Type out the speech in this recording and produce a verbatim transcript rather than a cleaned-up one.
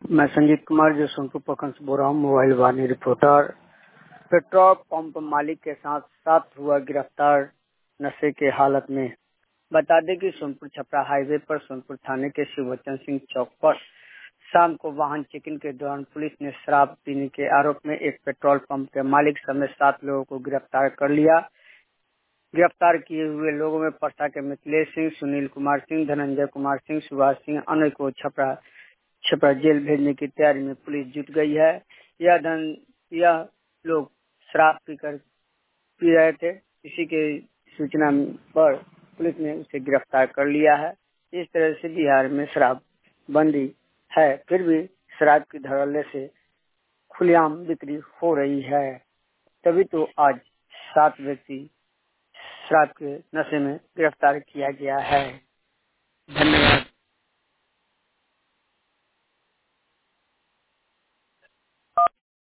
मैं संजीत कुमार जो सोनपुर प्रखंड से बोल रहा हूँ, mobile Vani reporter. Petrol pump मालिक के साथ साथ हुआ गिरफ्तार नशे के हालत में। बता दें कि सोनपुर छपरा हाईवे पर सोनपुर थाने के शिववचन सिंह चौक पर शाम को वाहन चेकिंग के दौरान पुलिस ने शराब पीने के आरोप में एक पेट्रोल पंप के मालिक समेत सात लोगों को गिरफ्तार कर लिया। गिरफ्तार किए हुए लोगों में परसा के मिथिलेश सिंह, सुनील कुमार सिंह, धनंजय कुमार सिंह, सुभाष सिंह अन्य को छपरा छपरा जेल भेजने की तैयारी में पुलिस जुट गई है। यह धन यह लोग शराब पीकर पी रहे थे। इसी के सूचना पर पुलिस ने उसे गिरफ्तार कर लिया है। इस तरह से बिहार में शराब बंदी है, फिर भी शराब की धड़ल्ले से खुलेआम बिक्री हो रही है। तभी तो आज सात व्यक्ति शराब के नशे में गिरफ्तार किया गया है।